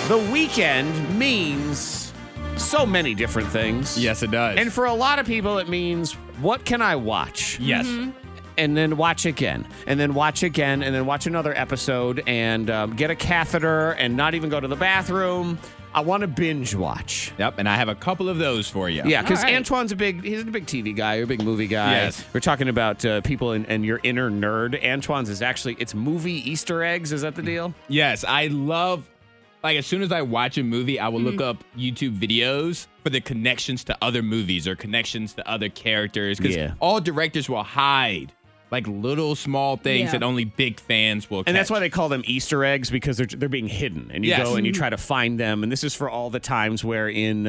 The weekend means so many different things. Yes, it does. And for a lot of people, it means, what can I watch? Yes. And then watch again, and then watch again, and then watch another episode, and get a catheter and not even go to the bathroom. I want to binge watch. Yep, and I have a couple of those for you. Yeah, because All right. Antoine's he's a big TV guy, a big movie guy. Yes. We're talking about people and your inner nerd. Antoine's is actually, it's movie Easter eggs. Is that the deal? Yes, I love, like, as soon as I watch a movie, I will look up YouTube videos for the connections to other movies or connections to other characters. Because Yeah. all directors will hide, like, little small things Yeah. that only big fans will catch. And that's why they call them Easter eggs, because they're being hidden, and you Yes. go and you try to find them. And this is for all the times where in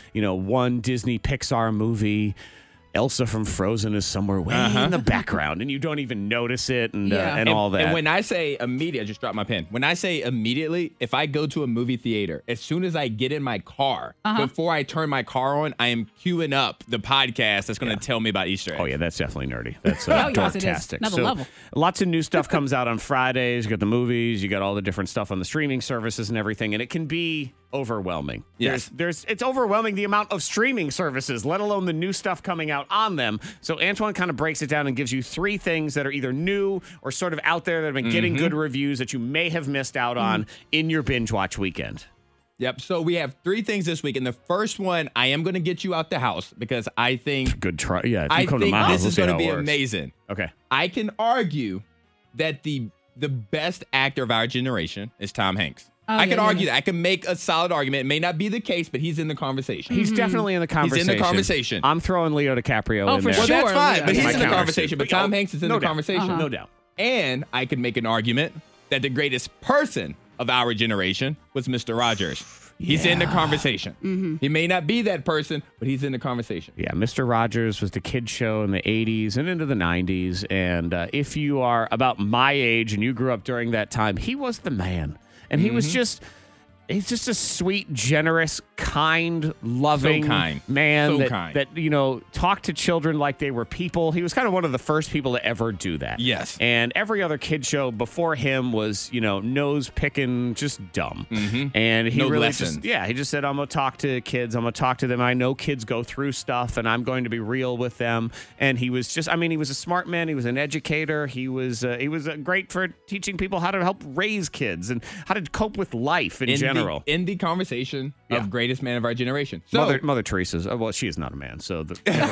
one Disney Pixar movie, Elsa from Frozen is somewhere way in the background, and you don't even notice it, and Yeah. all that. And when I say immediate, I just dropped my pen. When I say immediately, if I go to a movie theater, as soon as I get in my car, before I turn my car on, I am queuing up the podcast that's going to tell me about Easter eggs. Oh, yeah, that's definitely nerdy. That's Oh, yes, it is. dorktastic. Another So, level. lots of new stuff comes out on Fridays. You got the movies, you got all the different stuff on the streaming services and everything, and it can be overwhelming. Yes. It's overwhelming the amount of streaming services, let alone the new stuff coming out on them. So Antoine kind of breaks it down and gives you 3 things that are either new or sort of out there that have been getting good reviews that you may have missed out on in your binge watch weekend. Yep. So we have 3 things this week. And the first one, I am going to get you out the house because I think Good try. Yeah, if you I come think to my house, this we'll is see going to how it be works. amazing. Okay. I can argue that the best actor of our generation is Tom Hanks. I can argue that. I can make a solid argument. It may not be the case, but he's in the conversation. He's definitely in the conversation. He's in the conversation. I'm throwing Leo DiCaprio Oh, in for there. Well, sure. that's fine, Yeah. but he's My in the counter conversation. suit. But Tom Hanks is in no the doubt. conversation. No doubt. And I can make an argument that the greatest person of our generation was Mr. Rogers. He's in the conversation. He may not be that person, but he's in the conversation. Yeah, Mr. Rogers was the kids show in the 80s and into the 90s. And if you are about my age and you grew up during that time, he was the man. And he was he's just a sweet, generous, kind, loving So kind. man So that, kind. that talked to children like they were people. He was kind of one of the first people to ever do that. Yes. And every other kid show before him was, nose picking, just dumb. And he No really lessons. he just said, I'm going to talk to kids. I'm going to talk to them. I know kids go through stuff, and I'm going to be real with them. And he was he was a smart man. He was an educator. He was great for teaching people how to help raise kids and how to cope with life in general. In the conversation Yeah. of greatest man of our generation. So, Mother Teresa's, well, she is not a man. So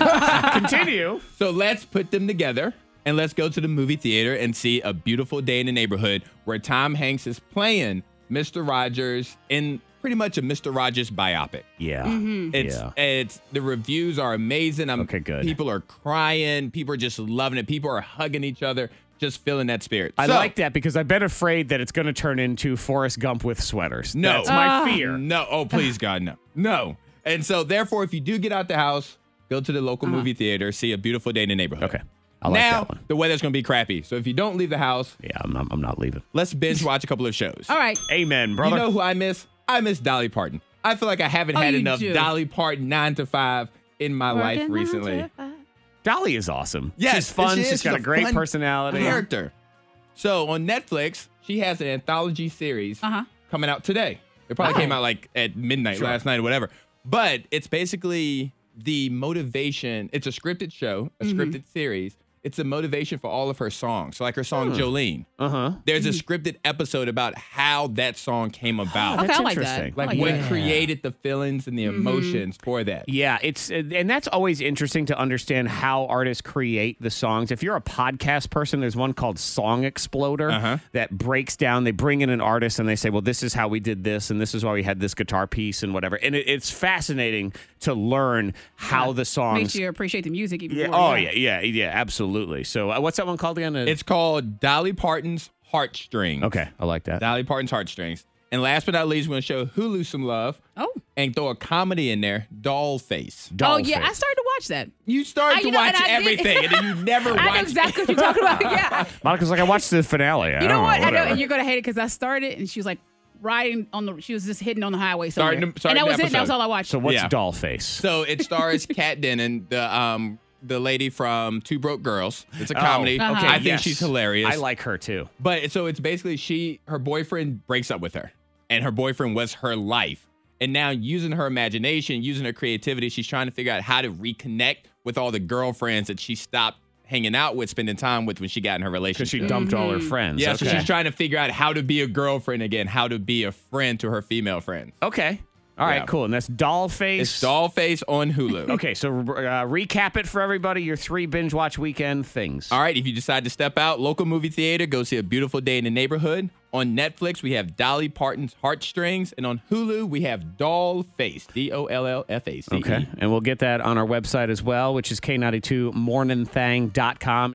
continue. so let's put them together and let's go to the movie theater and see A Beautiful Day in the Neighborhood where Tom Hanks is playing Mr. Rogers in pretty much a Mr. Rogers biopic. Yeah. It's the reviews are amazing. Okay, good. People are crying. People are just loving it. People are hugging each other, just feeling that spirit. I So, like that because I've been afraid that it's going to turn into Forrest Gump with sweaters. No. That's my fear. No. Oh, please, God, no. No. And so, therefore, if you do get out the house, go to the local movie theater, see A Beautiful Day in the Neighborhood. Okay. I like now, that one. the weather's going to be crappy. So if you don't leave the house, Yeah, I'm not leaving. let's binge watch a couple of shows. All right. Amen, brother. You know who I miss? I miss Dolly Parton. I feel like I haven't had you enough do. Dolly Parton 9 to 5 in my life Working recently. 9 to 5. Dolly is awesome. Yes, She's fun. she is. She's got a great fun personality. character. So on Netflix, she has an anthology series coming out today. It probably came out like at midnight last night or whatever. But it's basically the motivation. It's a scripted show, a scripted series. It's the motivation for all of her songs. So like her song Jolene. There's a scripted episode about how that song came about. Okay, I like interesting. that. Like I like what that. created the feelings and the emotions for that. Yeah, and that's always interesting to understand how artists create the songs. If you're a podcast person, there's one called Song Exploder that breaks down. They bring in an artist and they say, well, this is how we did this, and this is why we had this guitar piece and whatever. And it's fascinating to learn how the songs. Makes you appreciate the music even Yeah. more. Oh yeah, absolutely. So what's that one called again? It's called Dolly Parton's Heartstrings. okay. I like that. Dolly Parton's Heartstrings. And last but not least, we're going to show Hulu some love Oh. and throw a comedy in there, Dollface. Oh, yeah. I started to watch that. You start to you know, watch and I did. everything, and then you never watch I know exactly what you're talking about. Yeah. Monica's like, I watched the finale. You know what? I know, whatever. and you're going to hate it because I started and she was like riding on Mm-hmm. she was just hitting on the highway somewhere. Starting and that the was it. That was episode. all I watched. So what's Yeah. Dollface? So it stars Kat Dennon, the lady from Two Broke Girls. It's a comedy. Oh, I think yes. she's hilarious. I like her too. But so it's basically her boyfriend breaks up with her. and her boyfriend was her life. And now using her imagination, using her creativity, she's trying to figure out how to reconnect with all the girlfriends that she stopped hanging out with, spending time with when she got in her relationship. Because she dumped all her friends. Yeah, okay. so she's trying to figure out how to be a girlfriend again, how to be a friend to her female friends. Okay. All right, cool. And that's Dollface. It's Dollface on Hulu. Okay, so recap it for everybody, your 3 binge watch weekend things. All right, if you decide to step out, local movie theater, go see A Beautiful Day in the Neighborhood. On Netflix, we have Dolly Parton's Heartstrings. And on Hulu, we have Dollface, Dollface. Okay, and we'll get that on our website as well, which is K92morningthang.com.